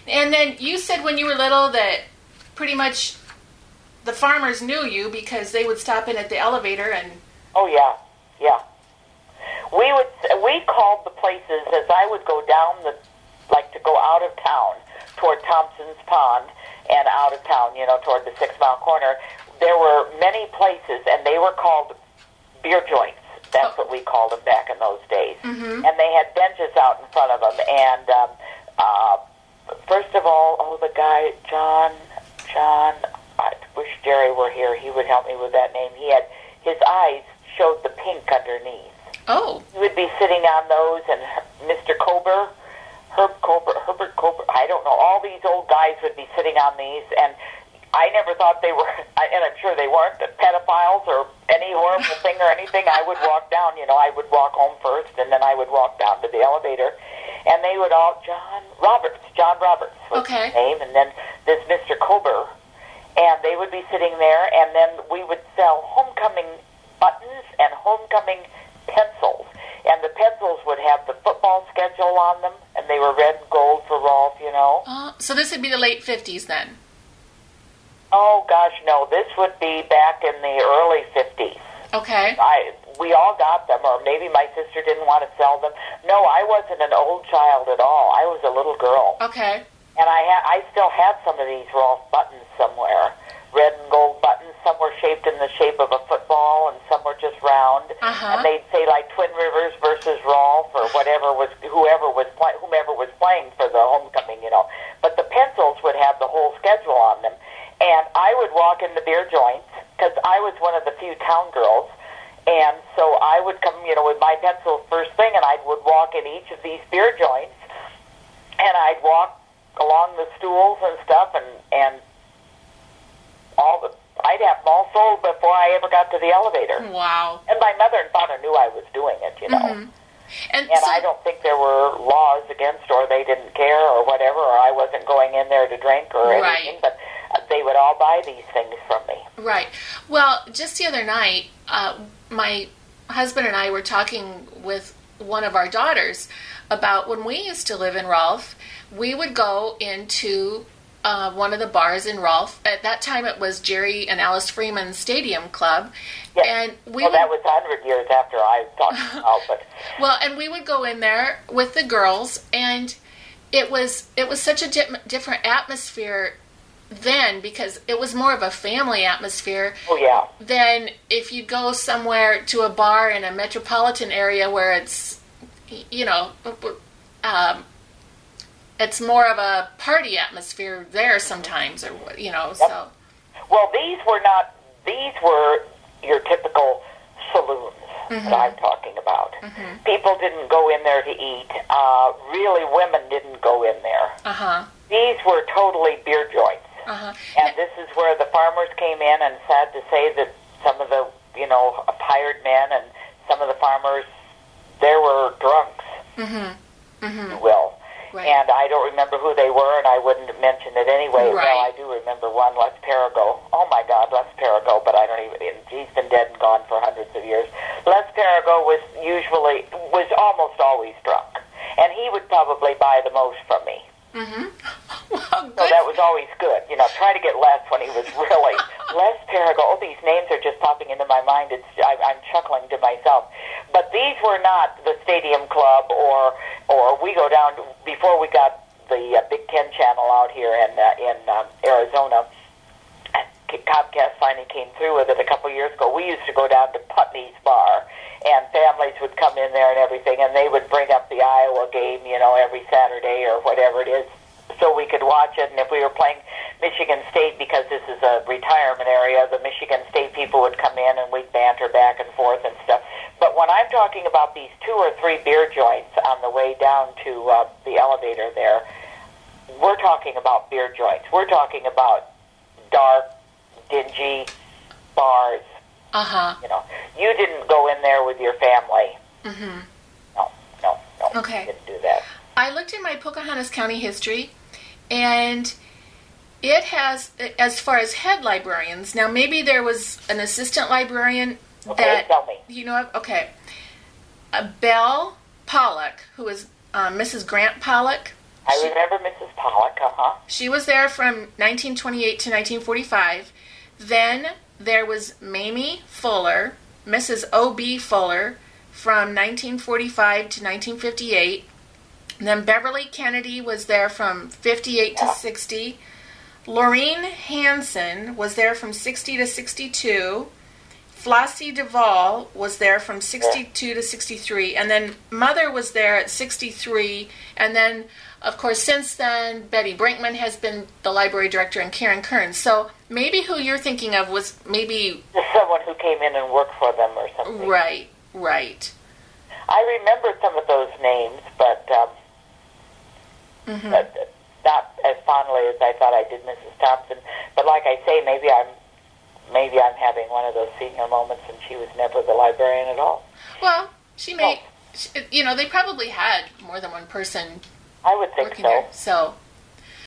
And then you said when you were little that pretty much the farmers knew you because they would stop in at the elevator and... Oh, yeah. We called the places as I would go down to go out of town toward Thompson's Pond and out of town, toward the 6 Mile Corner. There were many places, and they were called beer joints. That's what we called them back in those days. Mm-hmm. And they had benches out in front of them. And first of all, the guy, John, I wish Jerry were here. He would help me with that name. His eyes showed the pink underneath. Oh. He would be sitting on those, and Mr. Herbert Kober, I don't know. All these old guys would be sitting on these, and I never thought they were, and I'm sure they weren't, pedophiles or any horrible thing or anything. I would walk down, I would walk home first, and then I would walk down to the elevator, and they would all, John Roberts was his name, and then this Mr. Kober, and they would be sitting there, and then we would sell homecoming buttons and homecoming pencils, and the pencils would have the football schedule on them, and they were red and gold for Rolf, So this would be the late 50s then? Oh, gosh, no. This would be back in the early 50s. Okay. We all got them, or maybe my sister didn't want to sell them. No, I wasn't an old child at all. I was a little girl. Okay. And I still had some of these Rolf buttons somewhere. Red and gold buttons. Some were shaped in the shape of a football, and some were just round. Uh-huh. And they'd say like Twin Rivers versus Rolf, or whomever was playing for the homecoming, But the pencils would have the whole schedule on them. And I would walk in the beer joints, because I was one of the few town girls, and so I would come, with my pencils first thing, and I would walk in each of these beer joints, and I'd walk along the stools and stuff, and I'd have them all sold before I ever got to the elevator. Wow. And my mother and father knew I was doing it, Mm-hmm. And so, I don't think there were laws against, or they didn't care, or whatever, or I wasn't going in there to drink or anything, but they would all buy these things from me. Right. Well, just the other night, my husband and I were talking with one of our daughters about when we used to live in Rolf, we would go into one of the bars in Rolf. At that time, it was Jerry and Alice Freeman Stadium Club. Yes. And that was 100 years after I talked about it. Well, and we would go in there with the girls, and it was such a different atmosphere then, because it was more of a family atmosphere. Oh, yeah. Than if you go somewhere to a bar in a metropolitan area where it's, it's more of a party atmosphere there sometimes, or Yep. so. Well, these were your typical saloons that I'm talking about. Mm-hmm. People didn't go in there to eat. Really, women didn't go in there. Uh-huh. These were totally beer joints. Uh-huh. And this is where the farmers came in, and sad to say that some of the, hired men and some of the farmers, there were drunks, you will. Right. And I don't remember who they were, and I wouldn't mention it anyway. Right. Well, I do remember one, Les Perigo. Oh, my God, Les Perigo, but I don't even... He's been dead and gone for hundreds of years. Les Perigo was almost always drunk, and he would probably buy the most from me. Mm-hmm. Well, so that was always good. Try to get Les when he was really... Les Perigo, these names are just popping into my mind. I'm chuckling to myself. But these were not the Stadium Club or we go down before we got the Big Ten channel out here in Arizona. Comcast finally came through with it a couple years ago. We used to go down to Putney's Bar, and families would come in there and everything, and they would bring up the Iowa game, every Saturday or whatever it is, so we could watch it. And if we were playing Michigan State, because this is a retirement area, the Michigan State people would come in and we'd banter back and forth and stuff. But when I'm talking about these 2 or 3 beer joints on the way down to the elevator there, we're talking about beer joints. We're talking about dark, dingy bars. Uh-huh. You didn't go in there with your family. Mm-hmm. No. Okay. You didn't do that. I looked in my Pocahontas County history, and it has, as far as head librarians, now maybe there was an assistant librarian that... Tell me. Okay. Belle Pollock, who was Mrs. Grant Pollock, I remember Mrs. Pollock, She was there from 1928 to 1945. Then there was Mamie Fuller, Mrs. O.B. Fuller, from 1945 to 1958. And then Beverly Kennedy was there from 58 to 60. Laureen Hanson was there from 60 to 62. Flossie Duvall was there from 62 to 63. And then Mother was there at 63. And then, of course, since then, Betty Brinkman has been the library director and Karen Kearns. So maybe who you're thinking of was maybe... Just someone who came in and worked for them or something. Right, right. I remember some of those names, but not as fondly as I thought I did Mrs. Thompson. But like I say, maybe I'm having one of those senior moments, and she was never the librarian at all. Well, they probably had more than one person I would think working so. there. So